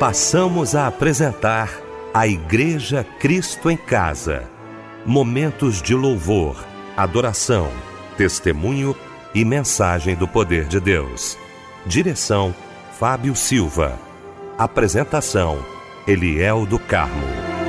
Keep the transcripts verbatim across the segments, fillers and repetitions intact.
Passamos a apresentar a Igreja Cristo em Casa. Momentos de louvor, adoração, testemunho e mensagem do poder de Deus. Direção, Fábio Silva. Apresentação, Eliel do Carmo.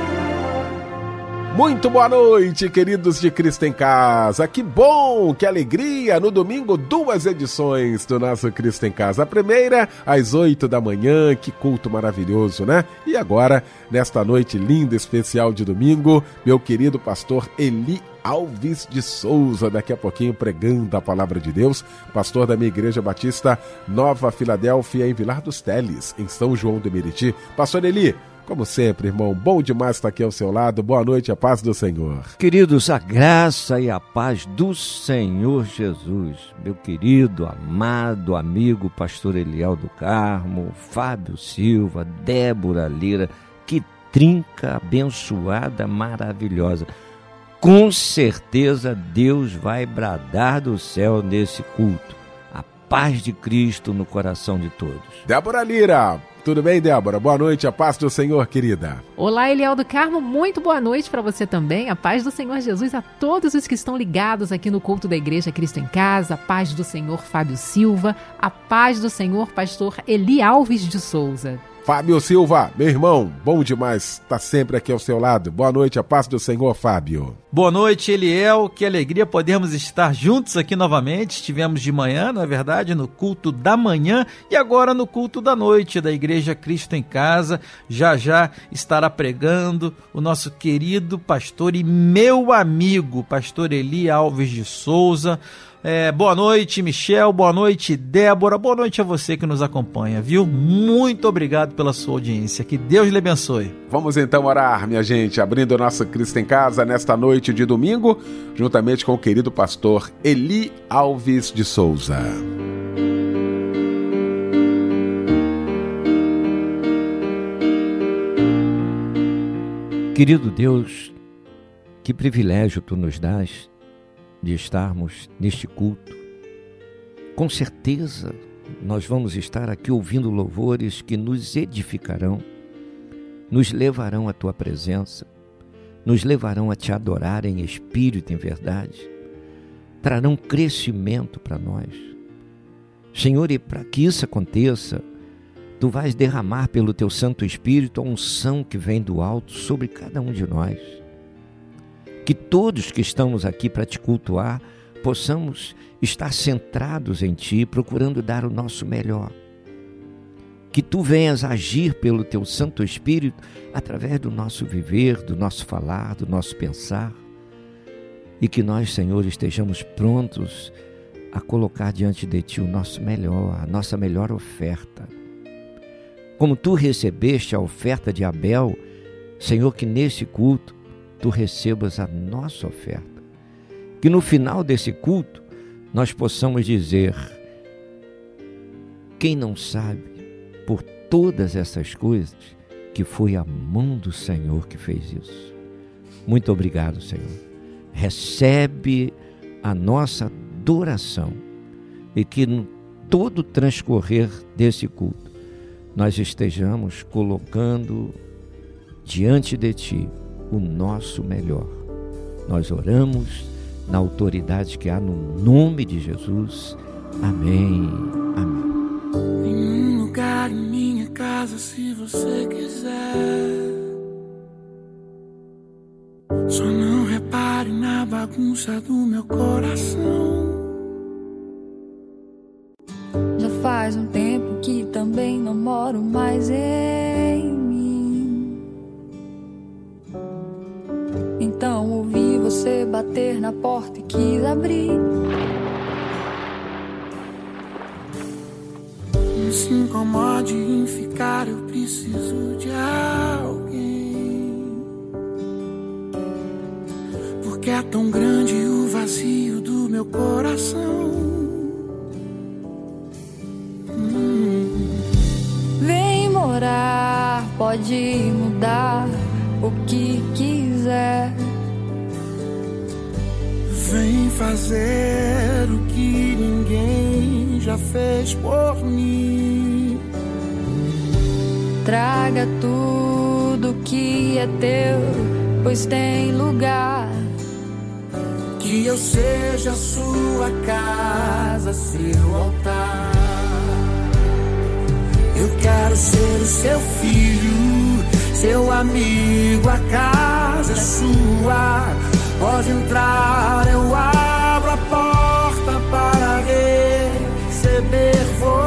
Muito boa noite, queridos de Cristo em Casa. Que bom, que alegria! No domingo, duas edições do nosso Cristo em Casa. A primeira, às oito da manhã, que culto maravilhoso, né? E agora, nesta noite linda, especial de domingo, meu querido pastor Eli Alves de Souza, daqui a pouquinho pregando a palavra de Deus, pastor da minha Igreja Batista Nova Filadélfia, em Vilar dos Teles, em São João do Meriti. Pastor Eli, como sempre, irmão, bom demais estar aqui ao seu lado. Boa noite, a paz do Senhor. Queridos, a graça e a paz do Senhor Jesus. Meu querido, amado amigo, pastor Eliel do Carmo, Fábio Silva, Débora Lira, que trinca abençoada, maravilhosa. Com certeza Deus vai bradar do céu nesse culto. A paz de Cristo no coração de todos. Débora Lira, tudo bem, Débora? Boa noite, a paz do Senhor, querida. Olá, Eliel do Carmo, muito boa noite para você também. A paz do Senhor Jesus a todos os que estão ligados aqui no culto da Igreja Cristo em Casa. A paz do Senhor Fábio Silva. A paz do Senhor pastor Eli Alves de Souza. Fábio Silva, meu irmão, bom demais estar sempre aqui ao seu lado. Boa noite, a paz do Senhor, Fábio. Boa noite, Eliel, que alegria podermos estar juntos aqui novamente. Estivemos de manhã, na verdade, no culto da manhã e agora no culto da noite da Igreja Cristo em Casa. Já já estará pregando o nosso querido pastor e meu amigo, pastor Eli Alves de Souza. É, boa noite, Michel, boa noite, Débora, boa noite a você que nos acompanha, viu? Muito obrigado pela sua audiência, que Deus lhe abençoe. Vamos então orar, minha gente, abrindo o nosso Cristo em Casa nesta noite de domingo, juntamente com o querido pastor Eli Alves de Souza. Querido Deus, que privilégio Tu nos dás de estarmos neste culto. Com certeza nós vamos estar aqui ouvindo louvores que nos edificarão, nos levarão à Tua presença, nos levarão a Te adorar em espírito e em verdade, trarão crescimento para nós. Senhor, e para que isso aconteça, Tu vais derramar pelo Teu Santo Espírito a unção que vem do alto sobre cada um de nós. Que todos que estamos aqui para Te cultuar possamos estar centrados em Ti, procurando dar o nosso melhor. Que Tu venhas agir pelo Teu Santo Espírito através do nosso viver, do nosso falar, do nosso pensar. E que nós, Senhor, estejamos prontos a colocar diante de Ti o nosso melhor, a nossa melhor oferta. Como Tu recebeste a oferta de Abel, Senhor, que nesse culto Tu recebas a nossa oferta. Que no final desse culto nós possamos dizer: quem não sabe, por todas essas coisas, que foi a mão do Senhor que fez isso. Muito obrigado, Senhor. Recebe a nossa adoração e que no todo o transcorrer desse culto nós estejamos colocando diante de Ti o nosso melhor. Nós oramos na autoridade que há no nome de Jesus. Amém. Amém. Tem um lugar em minha casa se você quiser. Só não repare na bagunça do meu coração. Já faz um tempo que também não moro mais em mim. Então ouvi você bater na porta e quis abrir. Não se incomode em ficar, eu preciso de alguém. Porque é tão grande o vazio do meu coração. hum. Vem morar, pode mudar o que quiser. Vem fazer o que ninguém já fez por mim. traga tudo que é teu, pois tem lugar. Que eu seja sua casa, seu altar. Eu quero ser o seu filho, seu amigo, a casa é sua. Pode entrar, eu abro a porta para receber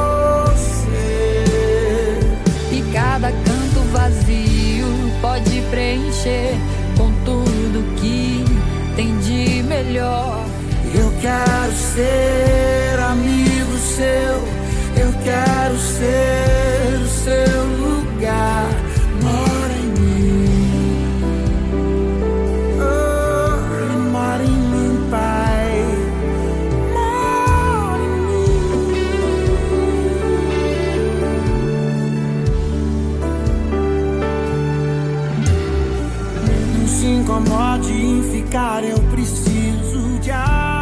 você. E cada canto vazio pode preencher com tudo que tem de melhor. Eu quero ser amigo seu, eu quero ser o seu lugar. Mora em mim, oh, mora em mim, Pai. Mora em mim. Não se incomode em ficar, eu preciso de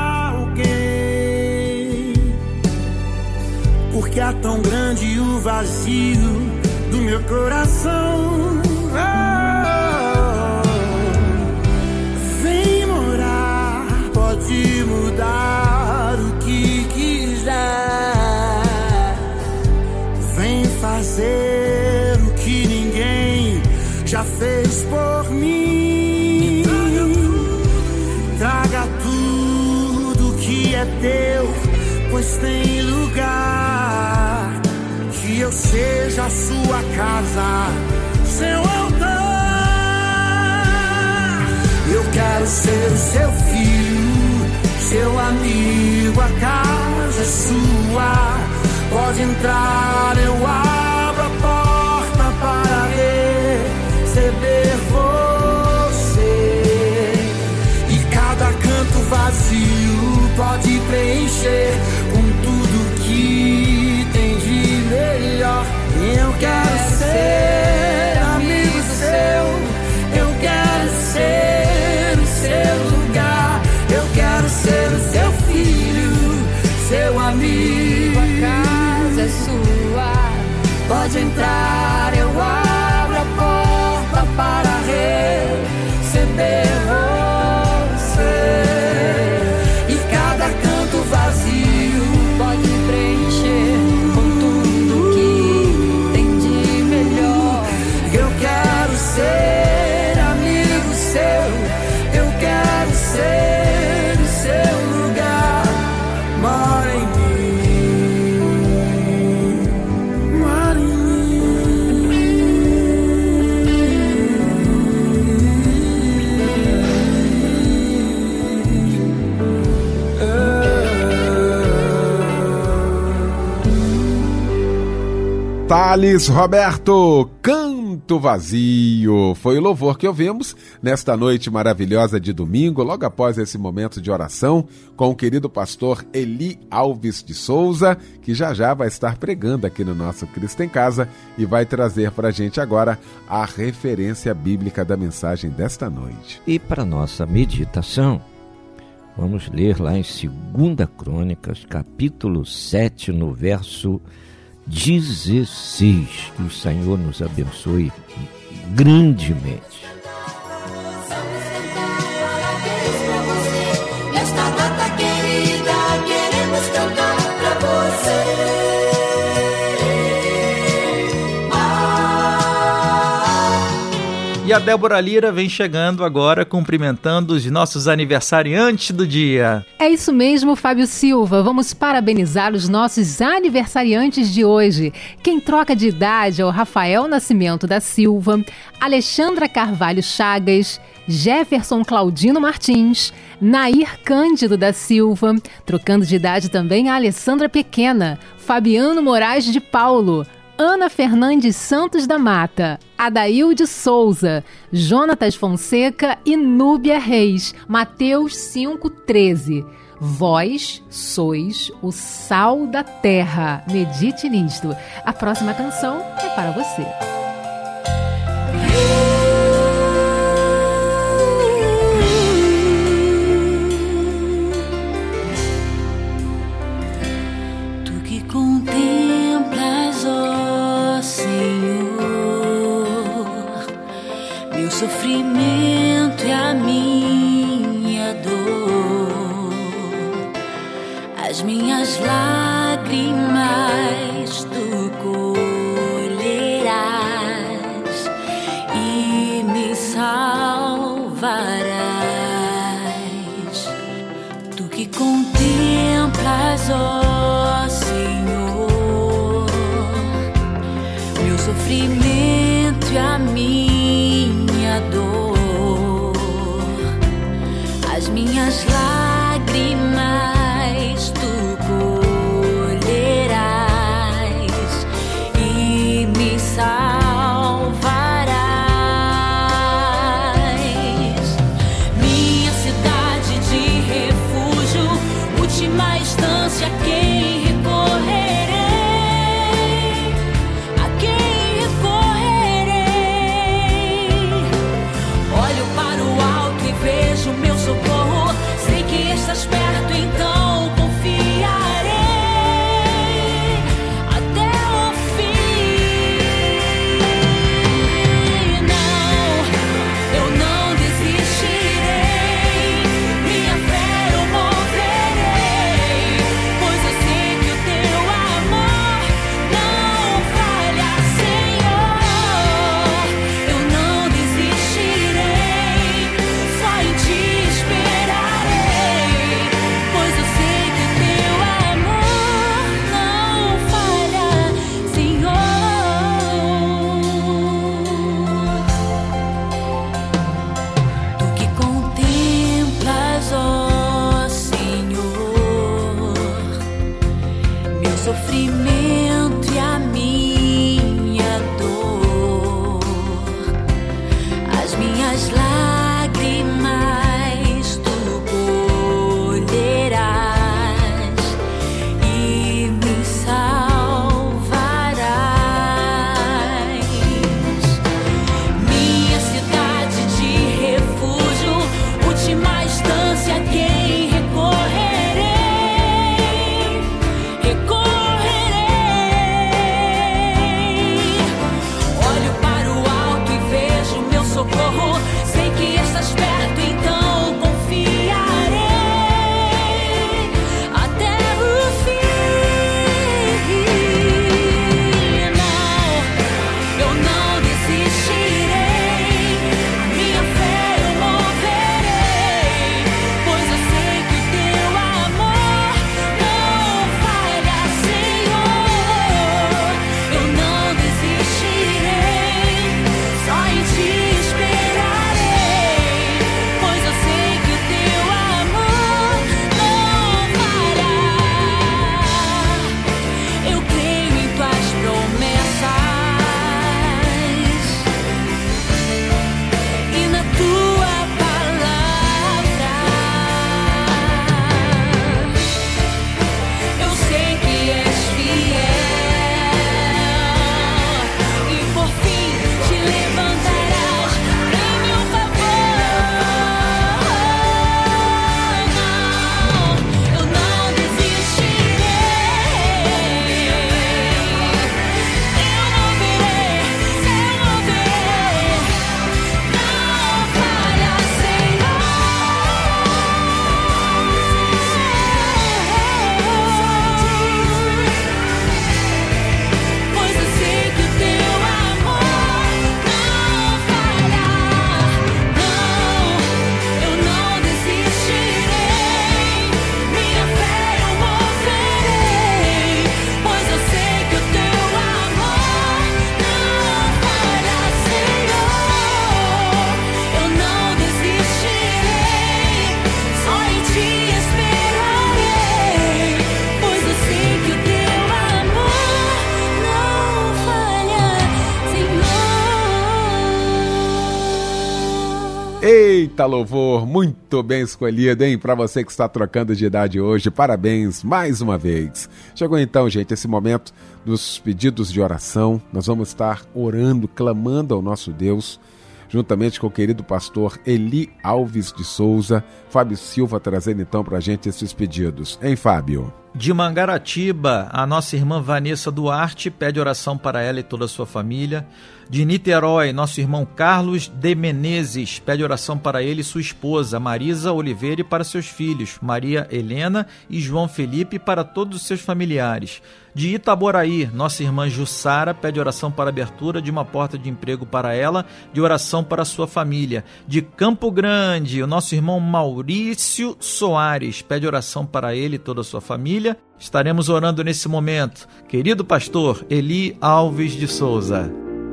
alguém. Porque é tão grande o vazio do meu coração. Oh, vem morar, pode mudar o que quiser. Vem fazer o que ninguém já fez por mim. Traga tudo que é teu, pois tem lugar. Que eu seja a sua casa, seu altar. Eu quero ser o seu filho, seu amigo, a casa é sua. Pode entrar, eu abro a porta para receber você. E cada canto vazio pode preencher com tudo que tem de melhor. Eu quero ser amigo seu, eu quero ser o seu lugar. Eu quero ser o seu filho, seu amigo, a casa é sua. pode entrar, eu abro a porta para receber você. E cada canto vazio pode preencher com tudo que tem de melhor. eu quero ser amigo seu, eu quero ser o seu lugar. Mora em mim, mora em Thales Roberto, Canto Vazio. Foi o louvor que ouvimos nesta noite maravilhosa de domingo, logo após esse momento de oração com o querido pastor Eli Alves de Souza, que já já vai estar pregando aqui no nosso Cristo em Casa e vai trazer para a gente agora a referência bíblica da mensagem desta noite. E para nossa meditação, vamos ler lá em Segunda Crônicas, capítulo sete, no verso dezesseis. Que o Senhor nos abençoe grandemente. Nesta data querida, queremos cantar pra você. E a Débora Lira vem chegando agora, cumprimentando os nossos aniversariantes do dia. É isso mesmo, Fábio Silva. Vamos parabenizar os nossos aniversariantes de hoje. Quem troca de idade é o Rafael Nascimento da Silva, Alexandra Carvalho Chagas, Jefferson Claudino Martins, Nair Cândido da Silva, trocando de idade também a Alessandra Pequena, Fabiano Moraes de Paulo, Ana Fernandes Santos da Mata, Adailde Souza, Jonatas Fonseca e Núbia Reis. Mateus cinco, treze. Vós sois o sal da terra. Medite nisto. A próxima canção é para você. Tu que contemplas, ó Senhor, sofrimento e a minha dor, as minhas lágrimas tu colherás e me salvarás. Tu que contemplas, ó Senhor, meu sofrimento e a minha dor, as minhas lágrimas tu colherás e me salvarás. Minha cidade de refúgio, última instância, quem recorrerei? A quem recorrerei? Olho para o alto e vejo meu socorro, sei que estás perto, então confiarei até o fim. Não, eu não desistirei, minha fé eu moverei, pois eu sei que o teu amor não falha, Senhor. Eu não desistirei, só em ti esperarei, pois eu sei que o teu amor não falha, Senhor. Tu que contemplas, ó Senhor, meu sofrimento e a minha dor, as minhas lágrimas tu colherás e me salvarás. Minha cidade de refúgio, última instância, quem recorrerei? Recorrerei. Olho para o alto e vejo meu socorro, sei que estás perto, então confiarei até o fim. Não, eu não desistirei, minha fé eu moverei, pois eu sei que o teu amor não falha, Senhor. Eu não desistirei, só em ti esperarei, pois eu sei que o teu amor não falha. Eu creio em tuas promessas e na tua palavra. Eu sei que és fiel e por fim te levantarás em meu favor. Não, eu não desistirei, eu moverei, eu moverei, não falha, Senhor, pois eu sei que o teu amor não falha. Não, eu não desistirei, minha fé eu moverei, pois eu sei que o teu amor não falha, Senhor. Eu não desistirei, só em ti esperarei, pois eu sei que o teu amor não falha, Senhor. Eita, louvor, muito bem escolhido, hein? Para você que está trocando de idade hoje, parabéns mais uma vez. Chegou então, gente, esse momento dos pedidos de oração. Nós vamos estar orando, clamando ao nosso Deus, juntamente com o querido pastor Eli Alves de Souza. Fábio Silva trazendo então para a gente esses pedidos. Hein, Fábio? De Mangaratiba, a nossa irmã Vanessa Duarte pede oração para ela e toda a sua família. De Niterói, nosso irmão Carlos de Menezes pede oração para ele e sua esposa, Marisa Oliveira, e para seus filhos, Maria Helena e João Felipe, e para todos os seus familiares. De Itaboraí, nossa irmã Jussara pede oração para a abertura de uma porta de emprego para ela, de oração para a sua família. De Campo Grande, o nosso irmão Maurício Soares pede oração para ele e toda a sua família. Estaremos orando nesse momento. Querido pastor Eli Alves de Souza.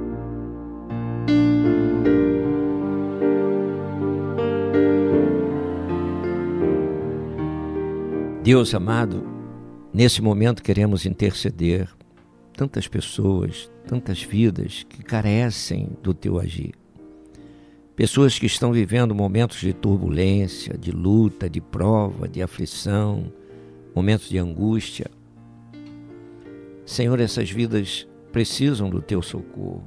Deus amado, nesse momento queremos interceder tantas pessoas, tantas vidas que carecem do teu agir. Pessoas que estão vivendo momentos de turbulência, de luta, de prova, de aflição, momentos de angústia. Senhor, essas vidas precisam do teu socorro.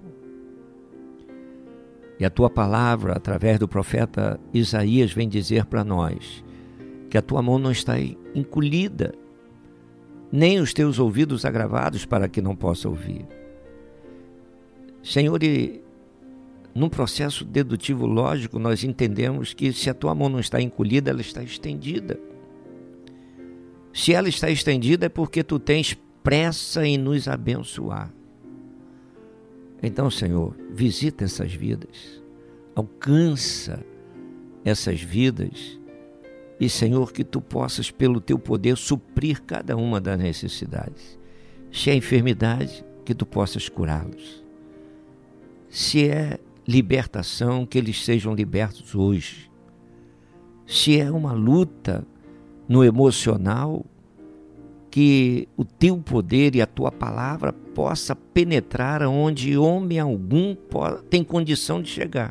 E a tua palavra, através do profeta Isaías, vem dizer para nós que a tua mão não está encolhida, nem os teus ouvidos agravados para que não possa ouvir. Senhor, e num processo dedutivo lógico, nós entendemos que se a tua mão não está encolhida, ela está estendida. Se ela está estendida é porque tu tens pressa em nos abençoar. Então, Senhor, visita essas vidas, alcança essas vidas e, Senhor, que tu possas, pelo teu poder, suprir cada uma das necessidades. Se é enfermidade, que tu possas curá-los. Se é libertação, que eles sejam libertos hoje. Se é uma luta no emocional, que o teu poder e a tua palavra possa penetrar onde homem algum tem condição de chegar.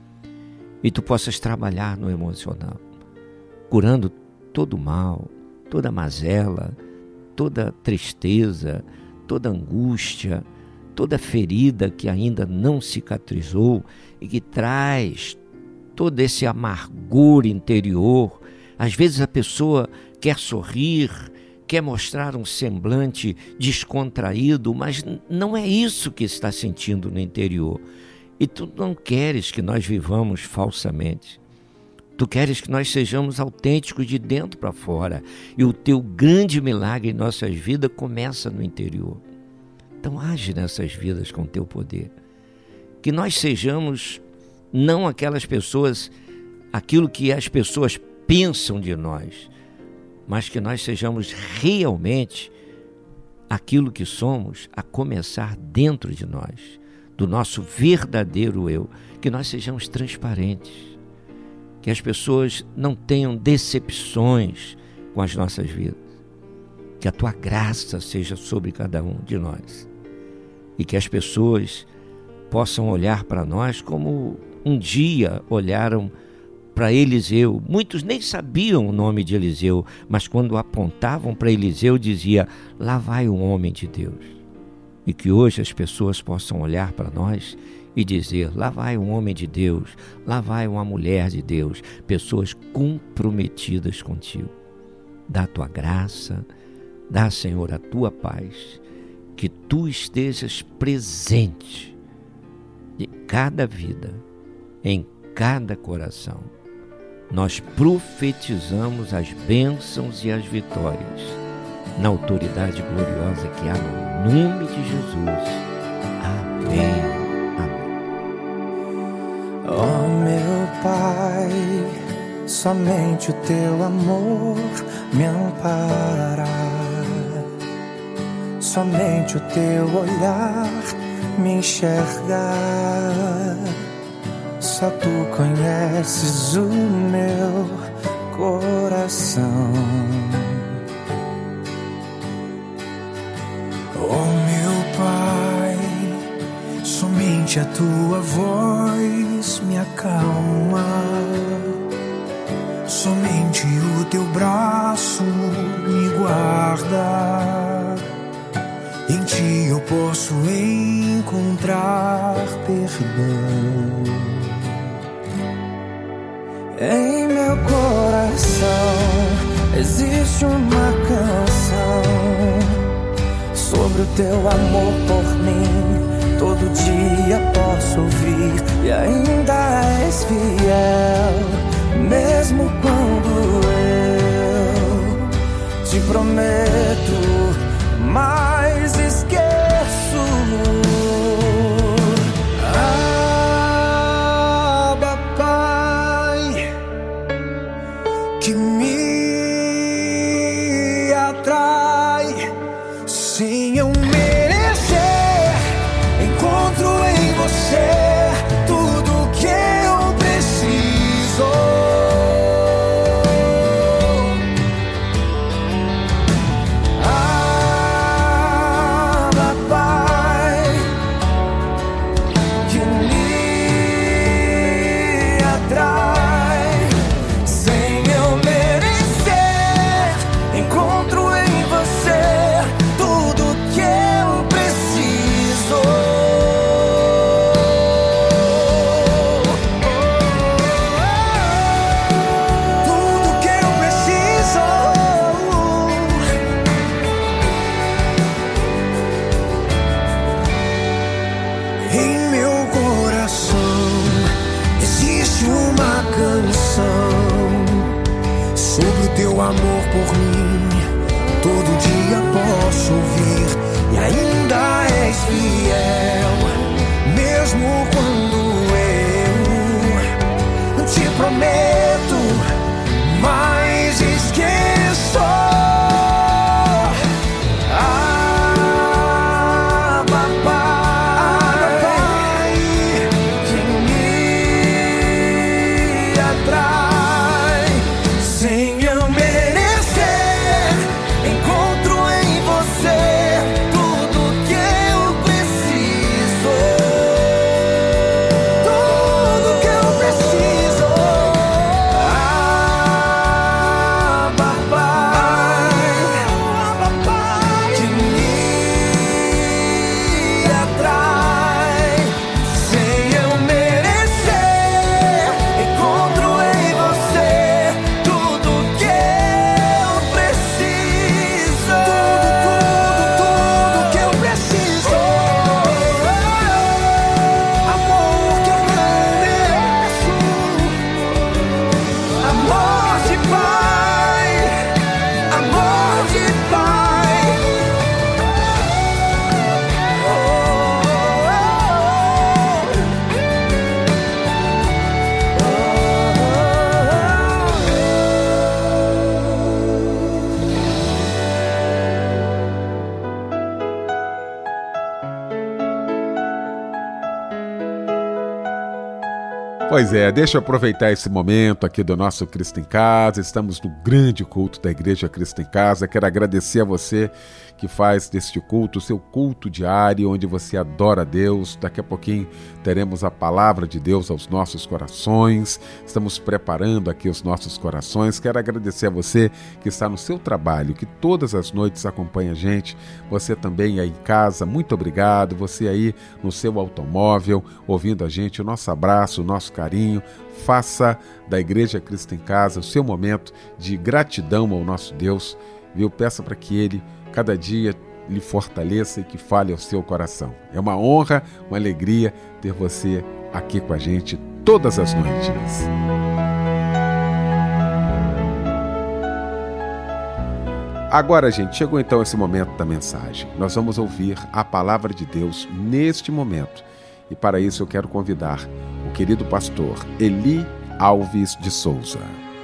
E tu possas trabalhar no emocional, curando todo mal, toda mazela, toda tristeza, toda angústia, toda ferida que ainda não cicatrizou e que traz todo esse amargor interior. Às vezes a pessoa quer sorrir, quer mostrar um semblante descontraído, mas não é isso que está sentindo no interior. E tu não queres que nós vivamos falsamente. Tu queres que nós sejamos autênticos de dentro para fora. E o teu grande milagre em nossas vidas começa no interior. Então age nessas vidas com o teu poder. Que nós sejamos não aquelas pessoas, aquilo que as pessoas pensam de nós, mas que nós sejamos realmente aquilo que somos, a começar dentro de nós, do nosso verdadeiro eu, que nós sejamos transparentes, que as pessoas não tenham decepções com as nossas vidas, que a tua graça seja sobre cada um de nós e que as pessoas possam olhar para nós como um dia olharam para Eliseu. Muitos nem sabiam o nome de Eliseu, mas quando apontavam para Eliseu, dizia: lá vai um homem de Deus. E que hoje as pessoas possam olhar para nós e dizer: lá vai um homem de Deus, lá vai uma mulher de Deus, pessoas comprometidas contigo. Dá a tua graça, dá, Senhor, a tua paz, que tu estejas presente em cada vida, em cada coração. Nós profetizamos as bênçãos e as vitórias, na autoridade gloriosa que há no nome de Jesus. Amém. Amém. Oh, meu Pai, somente o teu amor me ampara, somente o teu olhar me enxerga. Só tu conheces o meu coração. Oh, meu Pai, somente a tua voz me acalma, somente o teu braço me guarda. Em ti eu posso encontrar perdão. Em meu coração existe uma canção Sobre o teu amor por mim, todo dia posso ouvir, e ainda és fiel, mesmo quando eu te prometo, mas esqueço. Abba, Pai, que me atrai, sem eu merecer, encontro em você tudo que eu preciso. Abba, Pai, que me atrai, sem eu merecer, encontro em você tudo que eu preciso. Tudo que eu preciso. Em meu coração existe uma canção sobre o teu amor por mim. Todo dia posso ouvir, e ainda és fiel, mesmo quando eu te prometo, mas esqueço. Abba, Pai, que me atrai, sem eu merecer, encontro em você tudo que eu preciso. Tudo que eu preciso. Abba, Pai, que me atrai, sem eu merecer, encontro em você tudo que eu preciso. Tudo, tudo, tudo que eu preciso. Amor que eu não mereço, amor de pai, amor de pai. Oh, Pois é, deixa eu aproveitar esse momento aqui do nosso Cristo em Casa. Estamos no grande culto da Igreja Cristo em Casa. Quero agradecer a você que faz deste culto o seu culto diário, onde você adora a Deus. Daqui a pouquinho teremos a palavra de Deus aos nossos corações. Estamos preparando aqui os nossos corações. Quero agradecer a você que está no seu trabalho, que todas as noites acompanha a gente. Você também aí em casa, muito obrigado. Você aí no seu automóvel, ouvindo a gente, o nosso abraço, o nosso carinho. Faça da Igreja Cristo em Casa o seu momento de gratidão ao nosso Deus, viu? Peça para que Ele, cada dia, lhe fortaleça e que fale ao seu coração. É uma honra, uma alegria ter você aqui com a gente todas as noites. Agora, gente, chegou então esse momento da mensagem. Nós vamos ouvir a palavra de Deus neste momento. E para isso eu quero convidar o querido pastor Eli Alves de Souza.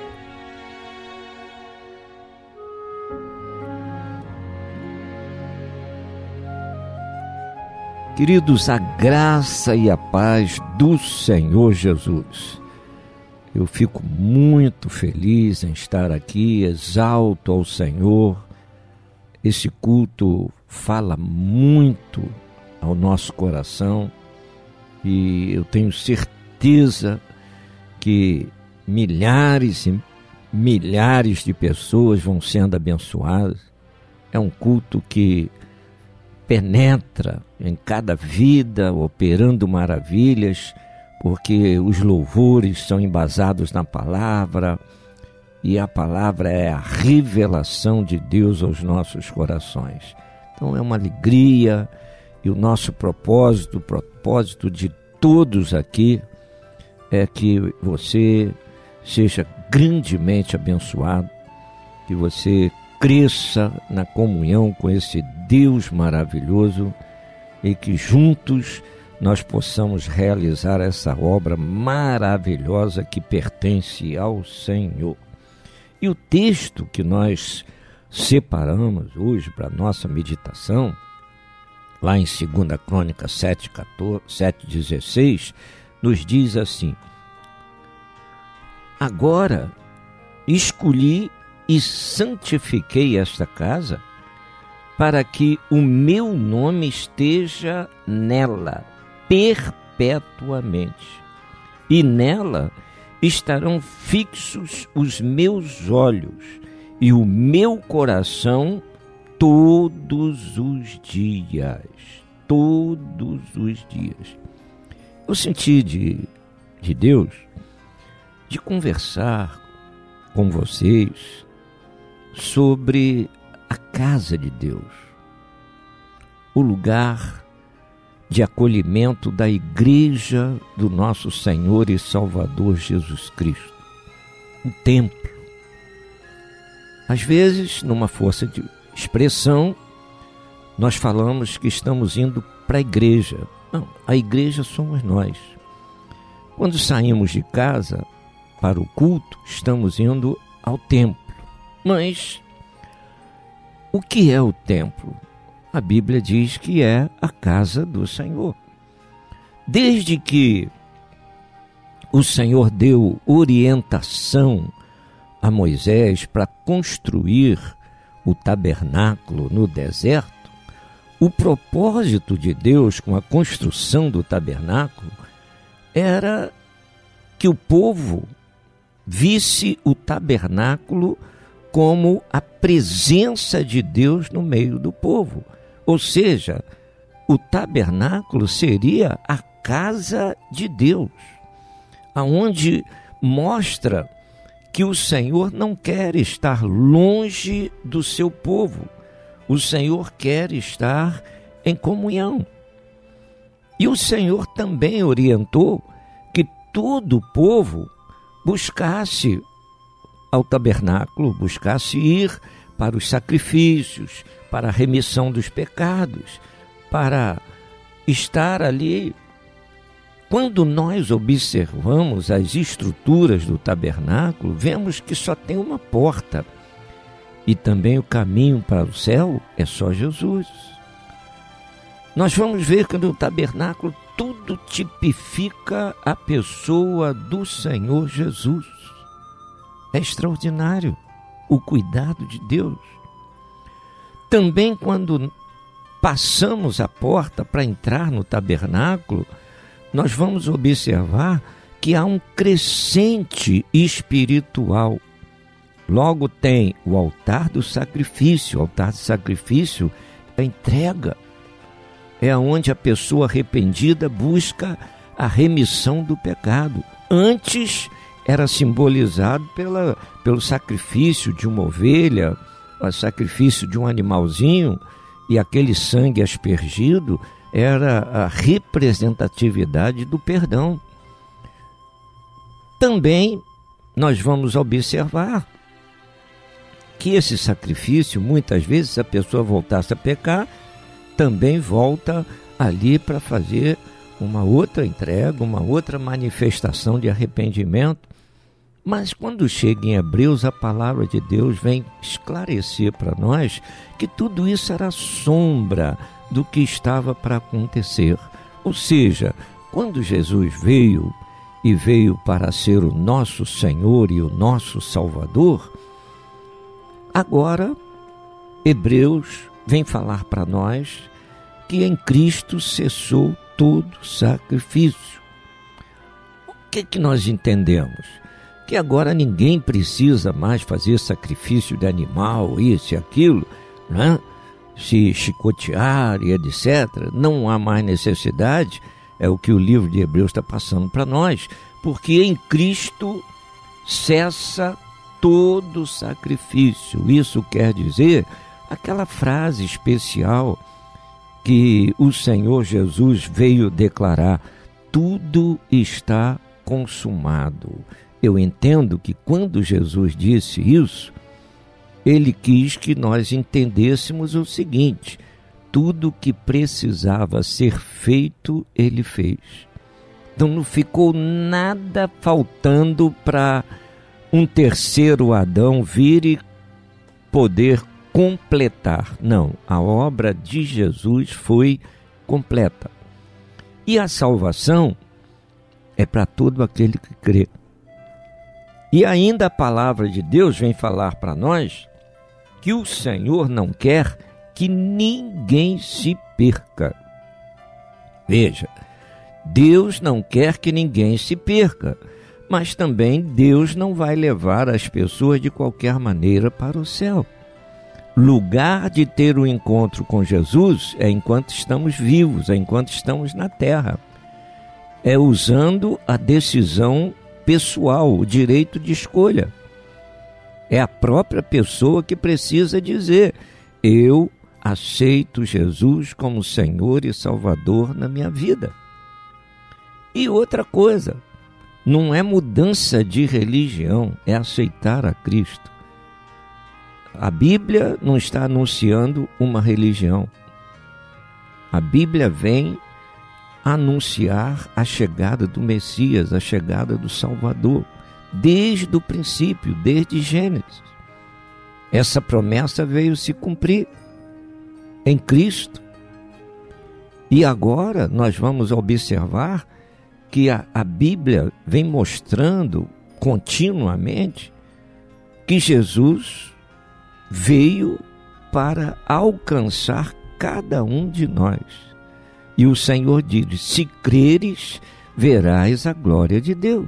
Queridos, a graça e a paz do Senhor Jesus. Eu fico muito feliz em estar aqui, exalto ao Senhor. Esse culto fala muito ao nosso coração e eu tenho certeza que milhares e milhares de pessoas vão sendo abençoadas. É um culto que penetra em cada vida, operando maravilhas, porque os louvores são embasados na palavra, e a palavra é a revelação de Deus aos nossos corações. Então é uma alegria, e o nosso propósito, o propósito de todos aqui, é que você seja grandemente abençoado, que você cresça na comunhão com esse Deus maravilhoso e que juntos nós possamos realizar essa obra maravilhosa que pertence ao Senhor. E o texto que nós separamos hoje para a nossa meditação, lá em segunda Crônica sete, dezesseis, nos diz assim: agora escolhi e santifiquei esta casa, para que o meu nome esteja nela perpetuamente, e nela estarão fixos os meus olhos e o meu coração todos os dias, todos os dias. Eu senti de, de Deus de conversar com vocês sobre a casa de Deus, o lugar de acolhimento da igreja do nosso Senhor e Salvador Jesus Cristo, o templo. Às vezes, numa força de expressão, nós falamos que estamos indo para a igreja. Não, a igreja somos nós. Quando saímos de casa para o culto, estamos indo ao templo. Mas o que é o templo? A Bíblia diz que é a casa do Senhor. Desde que o Senhor deu orientação a Moisés para construir o tabernáculo no deserto, o propósito de Deus com a construção do tabernáculo era que o povo visse o tabernáculo como a presença de Deus no meio do povo. Ou seja, o tabernáculo seria a casa de Deus, aonde mostra que o Senhor não quer estar longe do seu povo. O Senhor quer estar em comunhão. E o Senhor também orientou que todo o povo buscasse ao tabernáculo, buscasse ir para os sacrifícios, para a remissão dos pecados, para estar ali. Quando nós observamos as estruturas do tabernáculo, vemos que só tem uma porta. E também o caminho para o céu é só Jesus. Nós vamos ver que no tabernáculo tudo tipifica a pessoa do Senhor Jesus. É extraordinário o cuidado de Deus. Também quando passamos a porta para entrar no tabernáculo, nós vamos observar que há um crescente espiritual. Logo tem o altar do sacrifício. O altar do sacrifício é a entrega. É onde a pessoa arrependida busca a remissão do pecado. Antes era simbolizado pela, pelo sacrifício de uma ovelha, o sacrifício de um animalzinho, e aquele sangue aspergido era a representatividade do perdão. Também nós vamos observar que esse sacrifício, muitas vezes, se a pessoa voltasse a pecar, também volta ali para fazer uma outra entrega, uma outra manifestação de arrependimento. Mas quando chega em Hebreus, a palavra de Deus vem esclarecer para nós que tudo isso era sombra do que estava para acontecer. Ou seja, quando Jesus veio e veio para ser o nosso Senhor e o nosso Salvador, agora Hebreus vem falar para nós que em Cristo cessou todo sacrifício. O que que nós entendemos? Que agora ninguém precisa mais fazer sacrifício de animal, isso e aquilo, né? Se chicotear e etcétera. Não há mais necessidade, é o que o livro de Hebreus está passando para nós, porque em Cristo cessa todo sacrifício. Isso quer dizer aquela frase especial que o Senhor Jesus veio declarar: tudo está consumado. Eu entendo que quando Jesus disse isso, ele quis que nós entendêssemos o seguinte: tudo que precisava ser feito, ele fez. Então não ficou nada faltando para um terceiro Adão vir e poder completar. Não, a obra de Jesus foi completa. E a salvação é para todo aquele que crê. E ainda a palavra de Deus vem falar para nós que o Senhor não quer que ninguém se perca. Veja, Deus não quer que ninguém se perca, mas também Deus não vai levar as pessoas de qualquer maneira para o céu. Lugar de ter o encontro com Jesus é enquanto estamos vivos, é enquanto estamos na terra. É usando a decisão pessoal, o direito de escolha. É a própria pessoa que precisa dizer: eu aceito Jesus como Senhor e Salvador na minha vida. E outra coisa, não é mudança de religião, é aceitar a Cristo. A Bíblia não está anunciando uma religião. A Bíblia vem anunciar a chegada do Messias, a chegada do Salvador, desde o princípio, desde Gênesis. Essa promessa veio se cumprir em Cristo. E agora nós vamos observar que a, a Bíblia vem mostrando continuamente que Jesus veio para alcançar cada um de nós. E o Senhor diz: se creres, verás a glória de Deus.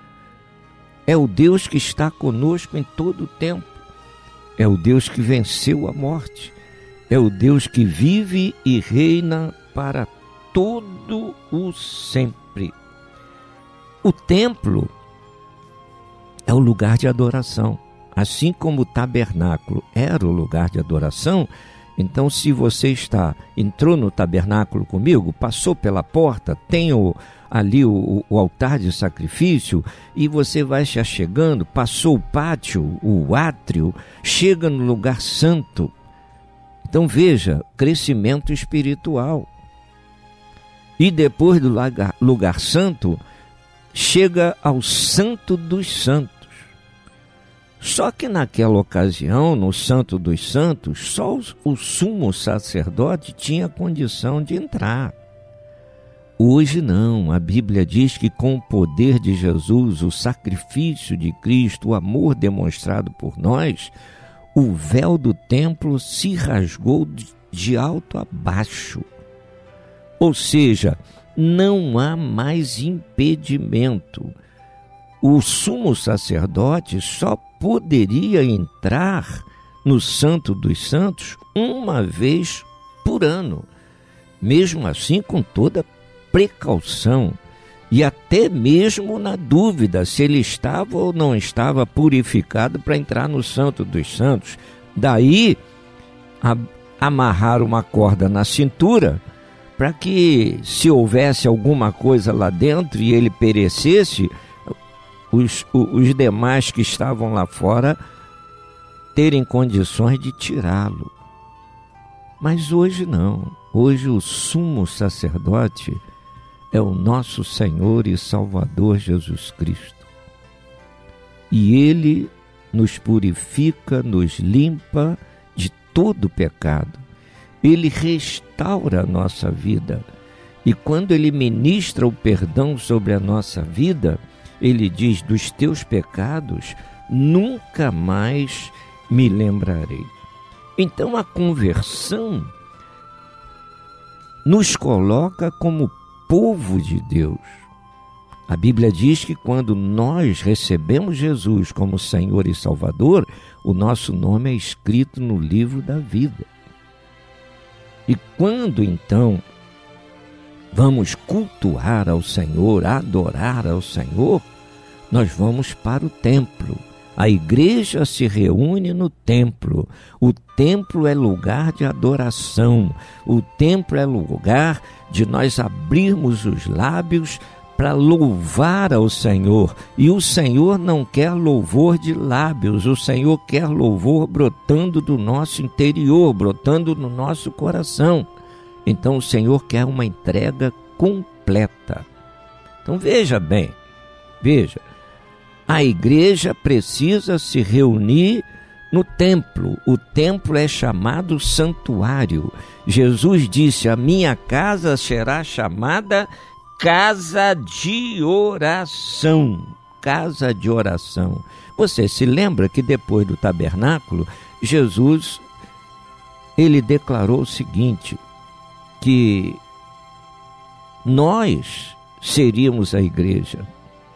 É o Deus que está conosco em todo o tempo. É o Deus que venceu a morte. É o Deus que vive e reina para todo o sempre. O templo é o lugar de adoração. Assim como o tabernáculo era o lugar de adoração, então se você está, entrou no tabernáculo comigo, passou pela porta, tem o, ali o, o altar de sacrifício, e você vai se achegando, passou o pátio, o átrio, chega no lugar santo. Então veja, crescimento espiritual. E depois do lugar, lugar santo, chega ao Santo dos Santos. Só que naquela ocasião, no Santo dos Santos, só o sumo sacerdote tinha condição de entrar. Hoje não, a Bíblia diz que com o poder de Jesus, o sacrifício de Cristo, o amor demonstrado por nós, o véu do templo se rasgou de alto a baixo. Ou seja, não há mais impedimento. O sumo sacerdote só poderia entrar no Santo dos Santos uma vez por ano, mesmo assim com toda precaução e até mesmo na dúvida se ele estava ou não estava purificado para entrar no Santo dos Santos. Daí a, amarrar uma corda na cintura para que, se houvesse alguma coisa lá dentro e ele perecesse, Os, os demais que estavam lá fora terem condições de tirá-lo. Mas hoje não. Hoje o sumo sacerdote é o nosso Senhor e Salvador Jesus Cristo. E Ele nos purifica, nos limpa de todo pecado. Ele restaura a nossa vida. E quando Ele ministra o perdão sobre a nossa vida, Ele diz: dos teus pecados nunca mais me lembrarei. Então a conversão nos coloca como povo de Deus. A Bíblia diz que quando nós recebemos Jesus como Senhor e Salvador, o nosso nome é escrito no livro da vida. E quando então vamos cultuar ao Senhor, adorar ao Senhor, nós vamos para o templo, A igreja se reúne no templo. O templo é lugar de adoração. O templo é lugar de nós abrirmos os lábios para louvar ao Senhor. E o Senhor não quer louvor de lábios. O Senhor quer louvor brotando do nosso interior, brotando no nosso coração. Então o Senhor quer uma entrega completa. Então veja bem, veja. A igreja precisa se reunir no templo. O templo é chamado santuário. Jesus disse: a minha casa será chamada casa de oração. Casa de oração. Você se lembra que depois do tabernáculo, Jesus, ele declarou o seguinte, que nós seríamos a igreja.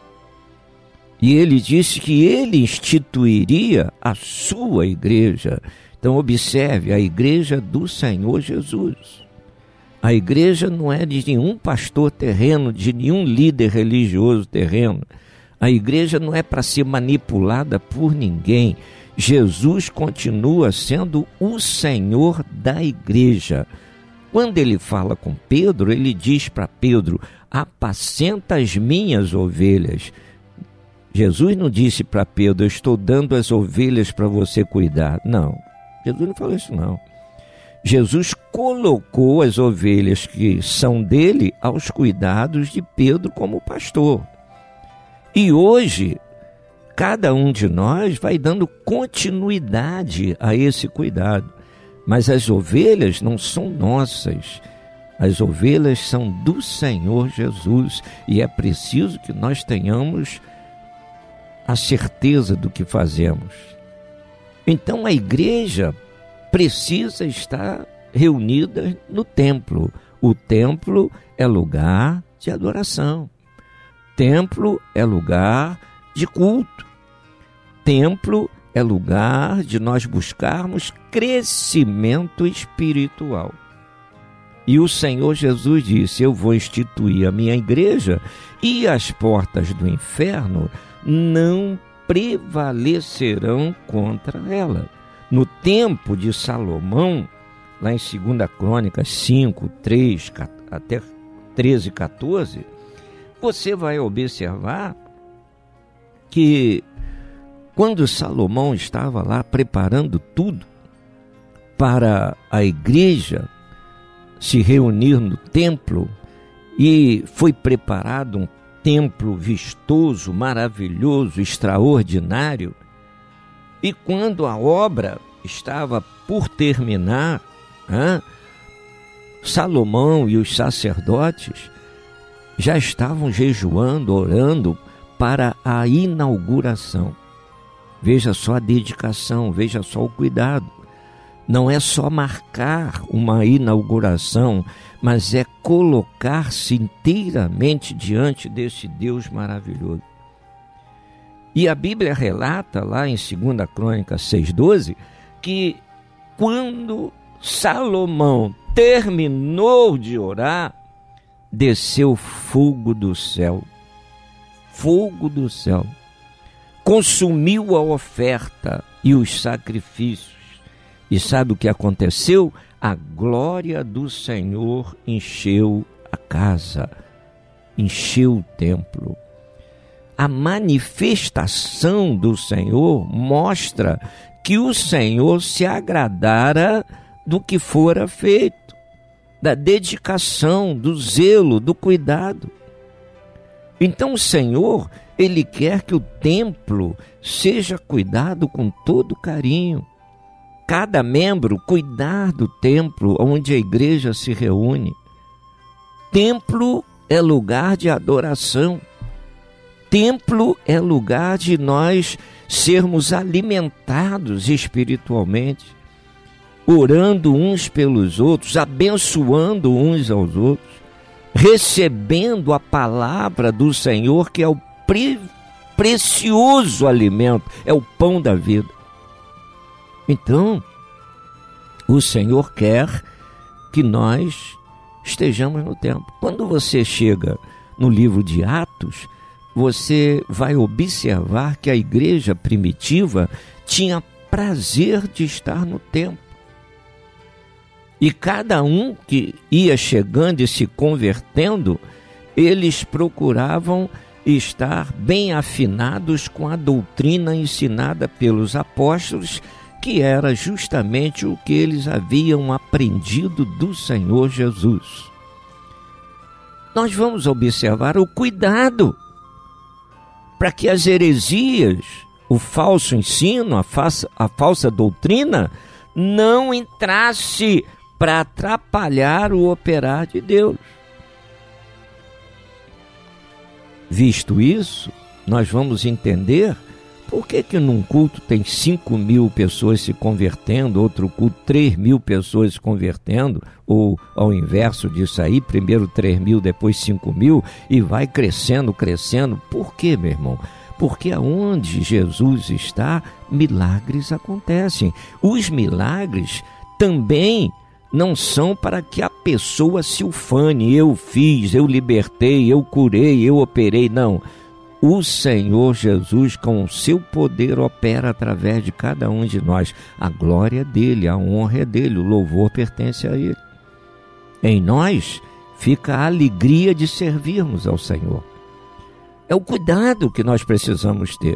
E ele disse que ele instituiria a sua igreja. Então observe, a igreja do Senhor Jesus. A igreja não é de nenhum pastor terreno, de nenhum líder religioso terreno. A igreja não é para ser manipulada por ninguém. Jesus continua sendo o Senhor da igreja. Quando ele fala com Pedro, ele diz para Pedro: apacenta as minhas ovelhas. Jesus não disse para Pedro: eu estou dando as ovelhas para você cuidar. Não, Jesus não falou isso não. Jesus colocou as ovelhas que são dele aos cuidados de Pedro como pastor. E hoje, cada um de nós vai dando continuidade a esse cuidado. Mas as ovelhas não são nossas. As ovelhas são do Senhor Jesus. E é preciso que nós tenhamos a certeza do que fazemos. Então a igreja precisa estar reunida no templo. O templo é lugar de adoração. Templo é lugar de culto. Templo é lugar de nós buscarmos crescimento espiritual. E o Senhor Jesus disse: eu vou instituir a minha igreja e as portas do inferno não prevalecerão contra ela. No tempo de Salomão, lá em segunda Crônicas cinco, três, até treze, quatorze, você vai observar que quando Salomão estava lá preparando tudo para a igreja se reunir no templo, e foi preparado um templo vistoso, maravilhoso, extraordinário, e quando a obra estava por terminar, hein, Salomão e os sacerdotes já estavam jejuando, orando para a inauguração. Veja só a dedicação, veja só o cuidado. Não é só marcar uma inauguração, mas é colocar-se inteiramente diante desse Deus maravilhoso. E a Bíblia relata lá em segunda Crônicas seis, doze, que quando Salomão terminou de orar, desceu fogo do céu. Fogo do céu. Consumiu a oferta e os sacrifícios. E sabe o que aconteceu? A glória do Senhor encheu a casa, encheu o templo. A manifestação do Senhor mostra que o Senhor se agradara do que fora feito, da dedicação, do zelo, do cuidado. Então o Senhor, Ele quer que o templo seja cuidado com todo carinho. Cada membro cuidar do templo onde a igreja se reúne. Templo é lugar de adoração. Templo é lugar de nós sermos alimentados espiritualmente, orando uns pelos outros, abençoando uns aos outros, recebendo a palavra do Senhor, que é o pre- precioso alimento, é o pão da vida. Então, o Senhor quer que nós estejamos no templo. Quando você chega no livro de Atos, você vai observar que a igreja primitiva tinha prazer de estar no templo. E cada um que ia chegando e se convertendo, eles procuravam estar bem afinados com a doutrina ensinada pelos apóstolos, que era justamente o que eles haviam aprendido do Senhor Jesus. Nós vamos observar o cuidado para que as heresias, o falso ensino, a falsa, a falsa doutrina, não entrasse para atrapalhar o operar de Deus. Visto isso, nós vamos entender por que que num culto tem cinco mil pessoas se convertendo, outro culto três mil pessoas se convertendo, ou ao inverso disso aí, primeiro três mil, depois cinco mil, e vai crescendo, crescendo. Por quê, meu irmão? Porque aonde Jesus está, milagres acontecem. Os milagres também não são para que a pessoa se ufane, eu fiz, eu libertei, eu curei, eu operei, não. O Senhor Jesus, com o seu poder, opera através de cada um de nós. A glória é dele, a honra é dele, o louvor pertence a ele. Em nós fica a alegria de servirmos ao Senhor. É o cuidado que nós precisamos ter.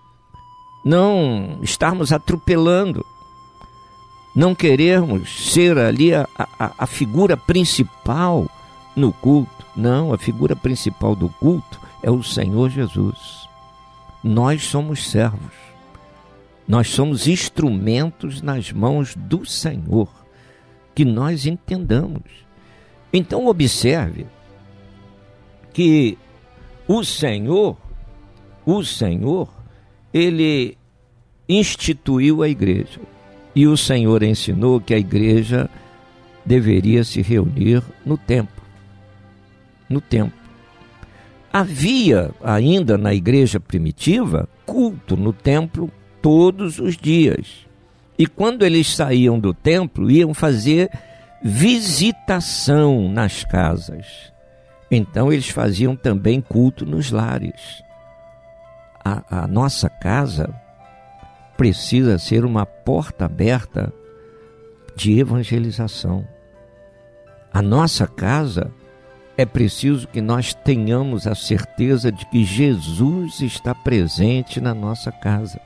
Não estarmos atropelando. Não querermos ser ali a, a, a figura principal no culto. Não, a figura principal do culto é o Senhor Jesus. Nós somos servos. Nós somos instrumentos nas mãos do Senhor. Que nós entendamos. Então observe que o Senhor, o Senhor, Ele instituiu a igreja. E o Senhor ensinou que a igreja deveria se reunir no templo. No templo. Havia ainda na igreja primitiva culto no templo todos os dias. E quando eles saíam do templo, iam fazer visitação nas casas. Então eles faziam também culto nos lares. A, a nossa casa precisa ser uma porta aberta de evangelização. A nossa casa é preciso que nós tenhamos a certeza de que Jesus está presente na nossa casa.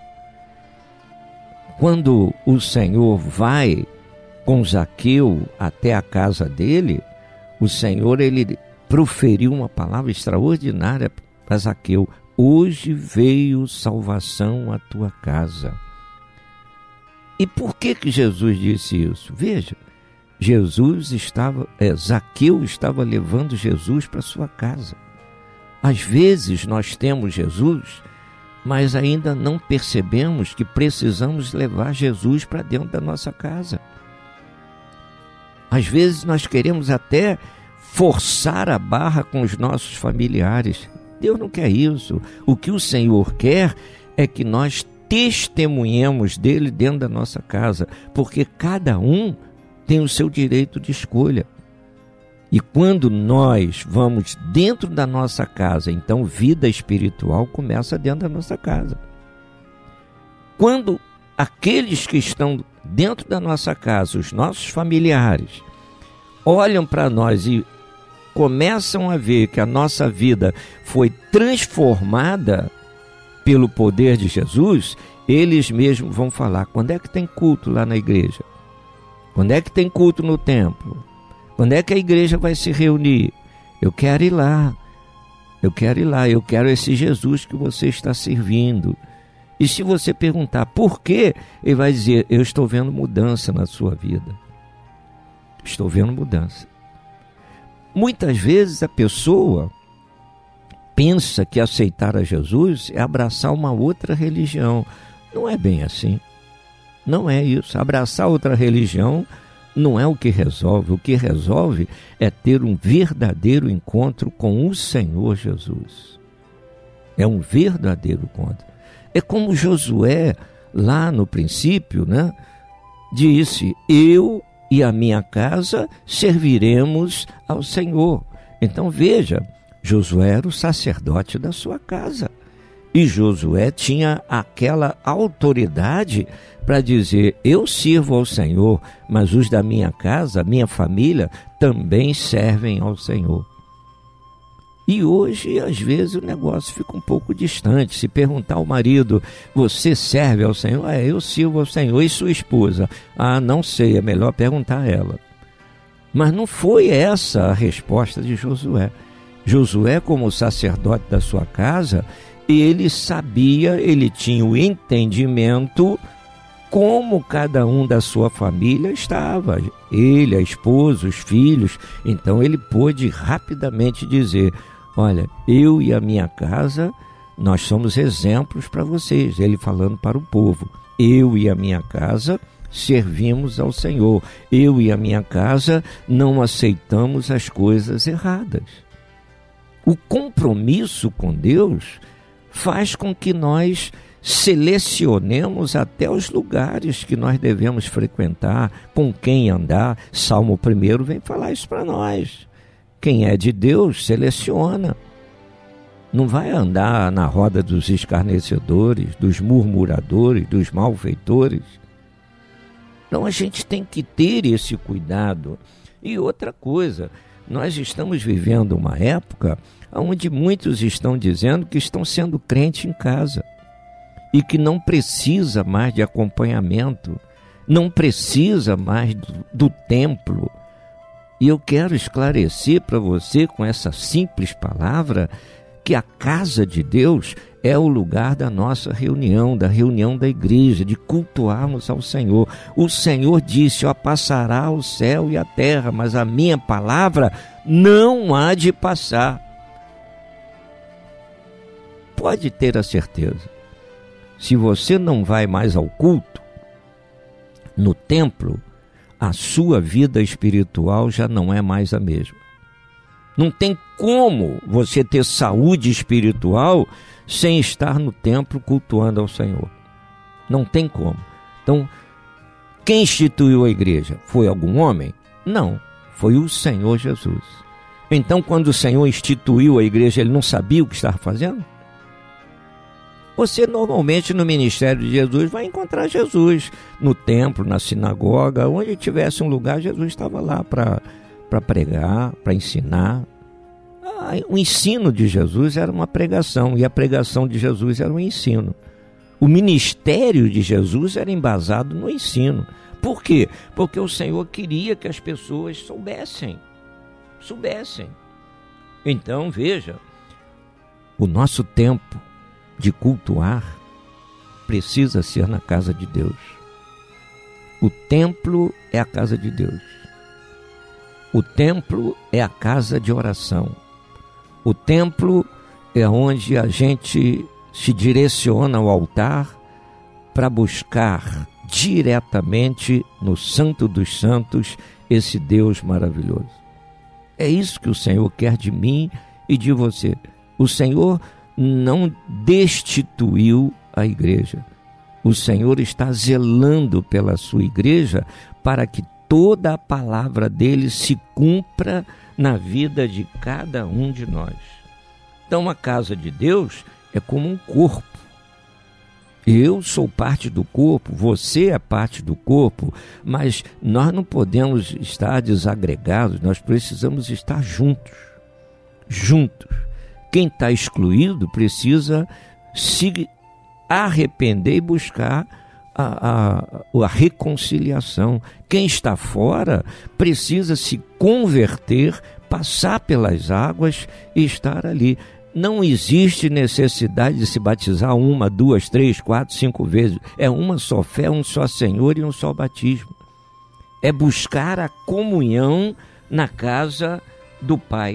Quando o Senhor vai com Zaqueu até a casa dele, o Senhor ele proferiu uma palavra extraordinária para Zaqueu. Hoje veio salvação à tua casa. E por que que Jesus disse isso? Veja, Jesus estava, é, Zaqueu estava levando Jesus para sua casa. Às vezes nós temos Jesus, mas ainda não percebemos que precisamos levar Jesus para dentro da nossa casa. Às vezes nós queremos até forçar a barra com os nossos familiares. Deus não quer isso. O que o Senhor quer é que nós testemunhemos dele dentro da nossa casa, porque cada um tem o seu direito de escolha. E quando nós vamos dentro da nossa casa, então vida espiritual começa dentro da nossa casa. Quando aqueles que estão dentro da nossa casa, os nossos familiares, olham para nós e começam a ver que a nossa vida foi transformada pelo poder de Jesus, eles mesmos vão falar: quando é que tem culto lá na igreja? Quando é que tem culto no templo? Quando é que a igreja vai se reunir? Eu quero ir lá, eu quero ir lá, eu quero esse Jesus que você está servindo. E se você perguntar por quê, ele vai dizer: eu estou vendo mudança na sua vida. Estou vendo mudança. Muitas vezes a pessoa pensa que aceitar a Jesus é abraçar uma outra religião. Não é bem assim. Não é isso. Abraçar outra religião não é o que resolve. O que resolve é ter um verdadeiro encontro com o Senhor Jesus. É um verdadeiro encontro. É como Josué, lá no princípio, né, disse: eu e a minha casa serviremos ao Senhor. Então veja, Josué era o sacerdote da sua casa. E Josué tinha aquela autoridade para dizer: eu sirvo ao Senhor, mas os da minha casa, minha família, também servem ao Senhor. E hoje, às vezes, o negócio fica um pouco distante. Se perguntar ao marido: você serve ao Senhor? Ah, eu sirvo ao Senhor. E sua esposa? Ah, não sei, é melhor perguntar a ela. Mas não foi essa a resposta de Josué. Josué, como sacerdote da sua casa, ele sabia, ele tinha o entendimento como cada um da sua família estava. Ele, a esposa, os filhos. Então ele pôde rapidamente dizer: olha, eu e a minha casa, nós somos exemplos para vocês. Ele falando para o povo: eu e a minha casa servimos ao Senhor. Eu e a minha casa não aceitamos as coisas erradas. O compromisso com Deus faz com que nós selecionemos até os lugares que nós devemos frequentar, com quem andar. Salmo primeiro vem falar isso para nós. Quem é de Deus, seleciona. Não vai andar na roda dos escarnecedores, dos murmuradores, dos malfeitores. Então a gente tem que ter esse cuidado. E outra coisa, nós estamos vivendo uma época onde muitos estão dizendo que estão sendo crente em casa e que não precisa mais de acompanhamento, não precisa mais do, do templo. E eu quero esclarecer para você com essa simples palavra que a casa de Deus é o lugar da nossa reunião, da reunião da igreja, de cultuarmos ao Senhor. O Senhor disse: ó, passará o céu e a terra, mas a minha palavra não há de passar. Pode ter a certeza, se você não vai mais ao culto, no templo, a sua vida espiritual já não é mais a mesma. Não tem como você ter saúde espiritual sem estar no templo cultuando ao Senhor. Não tem como. Então, quem instituiu a igreja? Foi algum homem? Não, foi o Senhor Jesus. Então, quando o Senhor instituiu a igreja, ele não sabia o que estava fazendo? Você normalmente no ministério de Jesus vai encontrar Jesus no templo, na sinagoga, onde tivesse um lugar, Jesus estava lá para para pregar, para ensinar. Ah, o ensino de Jesus era uma pregação, e a pregação de Jesus era um ensino. O ministério de Jesus era embasado no ensino. Por quê? Porque o Senhor queria que as pessoas soubessem, soubessem. Então, veja, o nosso tempo de cultuar precisa ser na casa de Deus. O templo é a casa de Deus. O templo é a casa de oração. O templo é onde a gente se direciona ao altar para buscar diretamente no Santo dos Santos esse Deus maravilhoso. É isso que o Senhor quer de mim e de você. O Senhor não destituiu a igreja. O Senhor está zelando pela sua igreja para que toda a palavra dele se cumpra na vida de cada um de nós. Então a casa de Deus é como um corpo. Eu sou parte do corpo, você é parte do corpo, mas nós não podemos estar desagregados, nós precisamos estar juntos. Juntos. Quem está excluído precisa se arrepender e buscar A, a, a reconciliação. Quem está fora precisa se converter, passar pelas águas e estar ali. Não existe necessidade de se batizar uma, duas, três, quatro, cinco vezes. É uma só fé, um só Senhor e um só batismo. É buscar a comunhão na casa do Pai.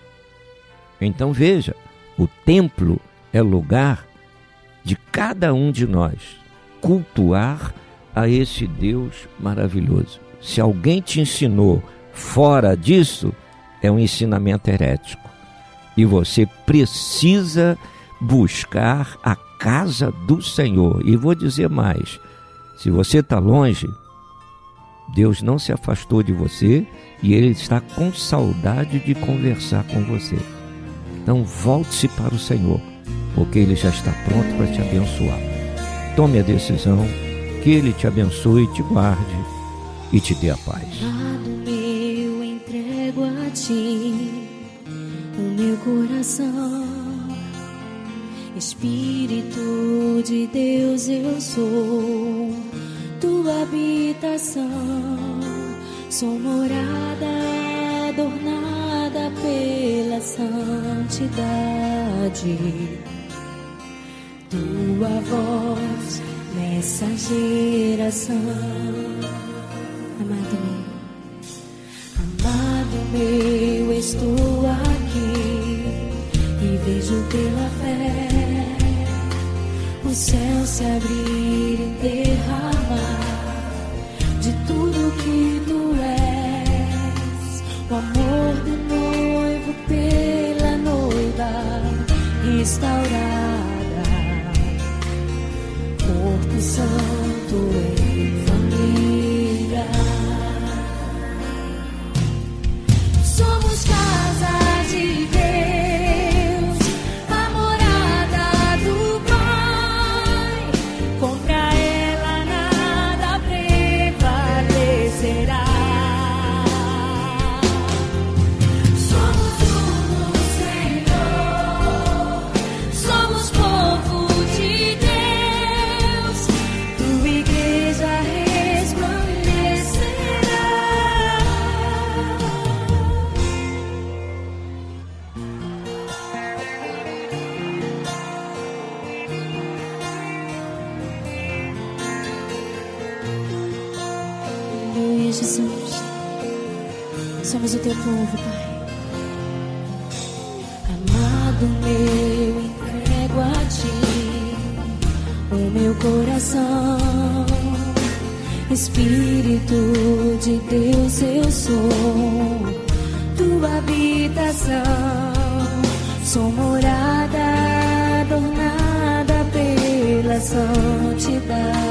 Então veja, o templo é lugar de cada um de nós cultuar a esse Deus maravilhoso. Se alguém te ensinou fora disso, é um ensinamento herético. E você precisa buscar a casa do Senhor. E vou dizer mais, se você está longe, Deus não se afastou de você e Ele está com saudade de conversar com você. Então volte-se para o Senhor, porque Ele já está pronto para te abençoar. Tome a decisão, que Ele te abençoe, te guarde e te dê a paz. Lado meu entrego a ti o meu coração, Espírito de Deus, eu sou tua habitação, sou morada adornada pela santidade, tua voz nessa geração. Amado meu, amado meu, estou aqui e vejo pela fé o céu se abrir e derramar de tudo que tu és, o amor do noivo pela noiva restaurada, Porto Santo em família. Somos casa de Deus, a morada do Pai. Contra ela nada prevalecerá. Somos um no Senhor, somos povo de Deus, tua igreja resplandecerá. Aleluia, Jesus. Somos o teu povo, Pai. Amado meu, entrego a ti o meu coração, Espírito de Deus, eu sou tua habitação, sou morada adornada pela santidade,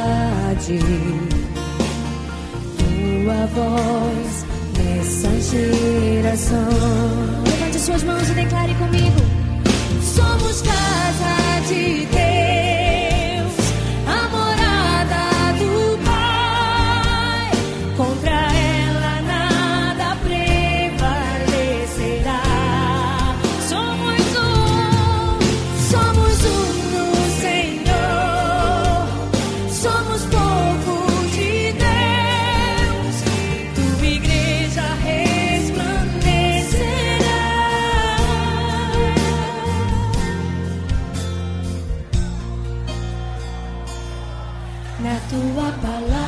tua voz nessa geração. Levante suas mãos e declare comigo: somos casa de Deus, a morada do Pai. Contra ela nada prevalecerá. Somos um, somos um no Senhor, somos povo de Deus, tua igreja resplandecerá. Na tua palavra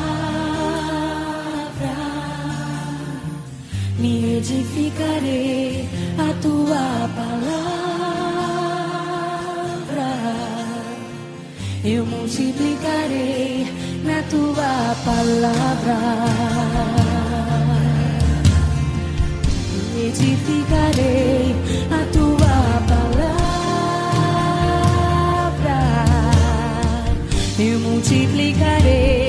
me edificarei, a tua palavra eu multiplicarei, na tua palavra me edificarei, a tua palavra eu multiplicarei.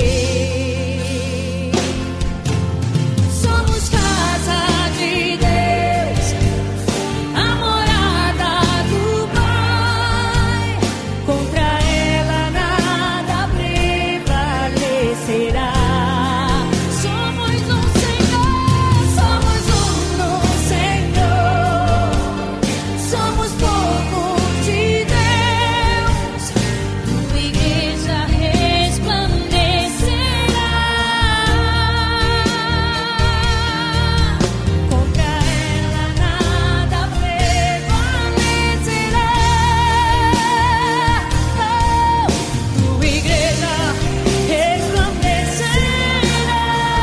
Somos casa de Deus, a morada do Pai. Contra ela nada prevalecerá. Somos um Senhor, somos um no Senhor, somos povo de Deus, tua igreja resplandecerá. Contra ela nada prevalecerá. Oh, tua igreja resplandecerá.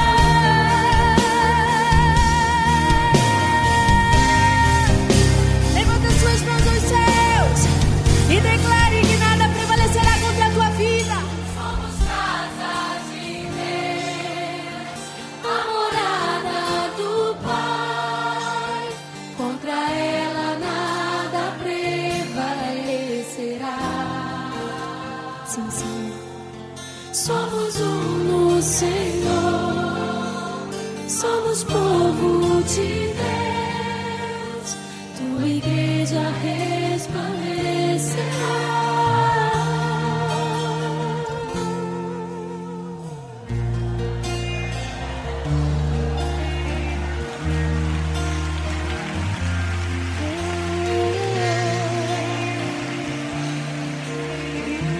Levanta suas mãos aos céus e declare que nada prevalecerá contra a tua vida. Somos casa de Deus, a morada do Pai. Contra ela nada prevalecerá. Sim, sim. Somos um no Senhor, somos povo de Deus, tua igreja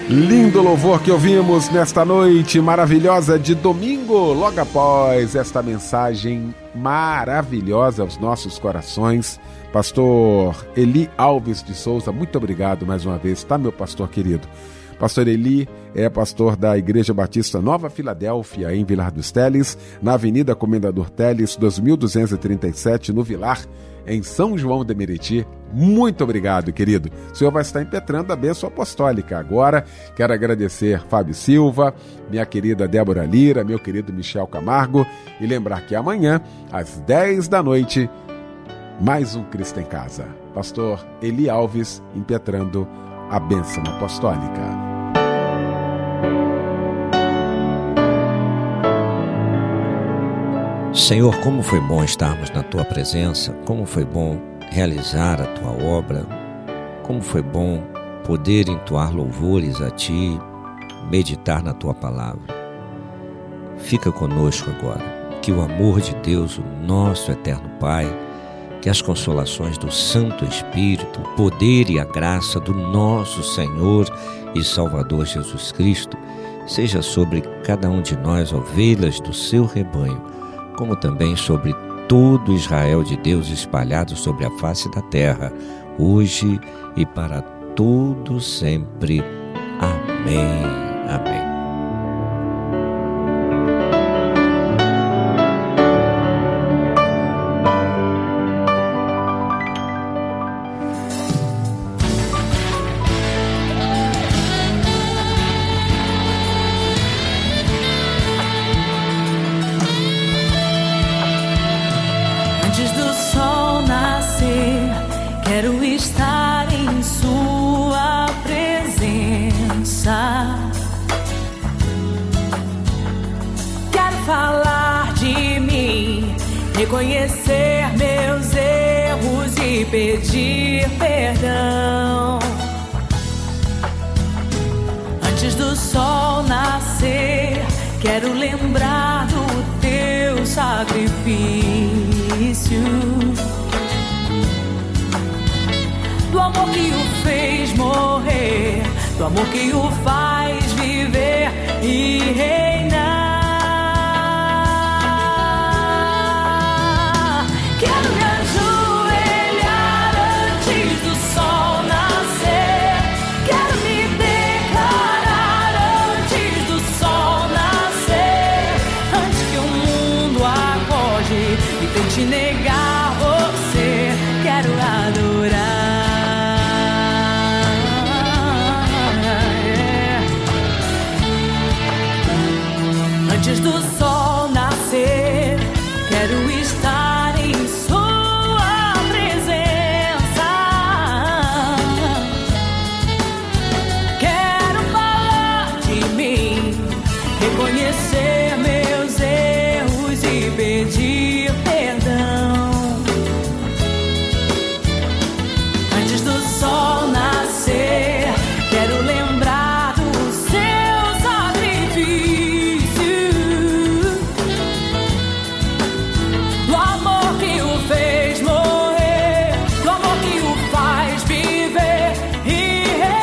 Lindo louvor que ouvimos nesta noite maravilhosa de domingo, logo após esta mensagem maravilhosa aos nossos corações. Pastor Eli Alves de Souza, muito obrigado mais uma vez, tá, meu pastor querido? Pastor Eli é pastor da Igreja Batista Nova Filadélfia, em Vilar dos Teles, na Avenida Comendador Teles, dois mil duzentos e trinta e sete, no Vilar, em São João de Meriti. Muito obrigado, querido. O senhor vai estar impetrando a bênção apostólica. Agora, quero agradecer Fábio Silva, minha querida Débora Lira, meu querido Michel Camargo, e lembrar que amanhã, às dez da noite, mais um Cristo em Casa. Pastor Eli Alves impetrando a bênção apostólica. Senhor, como foi bom estarmos na Tua presença, como foi bom realizar a Tua obra, como foi bom poder entoar louvores a Ti, meditar na Tua palavra. Fica conosco agora, que o amor de Deus, o nosso eterno Pai, que as consolações do Santo Espírito, o poder e a graça do nosso Senhor e Salvador Jesus Cristo, seja sobre cada um de nós, ovelhas do seu rebanho, como também sobre todo Israel de Deus espalhado sobre a face da terra, hoje e para todo sempre. Amém. Amém. Quero estar em sua presença. Quero falar de mim, reconhecer meus erros e pedir perdão. Antes do sol nascer, quero lembrar do teu sacrifício, do amor que o fez morrer, do amor que o faz viver e reinar. Quero me ajoelhar antes do sol nascer, quero me declarar antes do sol nascer, antes que o mundo acorde e tente negar você. Quero adorar antes do sol nascer. Quero estar em sua presença. Quero falar de mim, reconhecer meus erros e pedir perdão. Antes do sol nascer, quero lembrar do seu sacrifício, do amor que o fez morrer, do amor que o faz viver e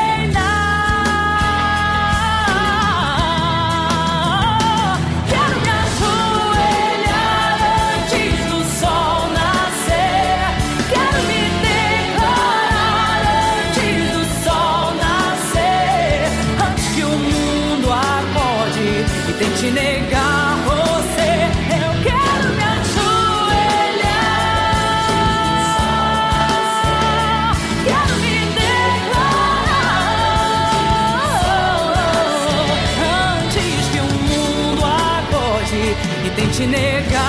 reinar. Quero me ajoelhar antes do sol nascer, quero me declarar antes do sol nascer, antes que o mundo acorde e tente negar você. Eu quero me ajoelhar, quero me declarar antes que o mundo acorde e tente negar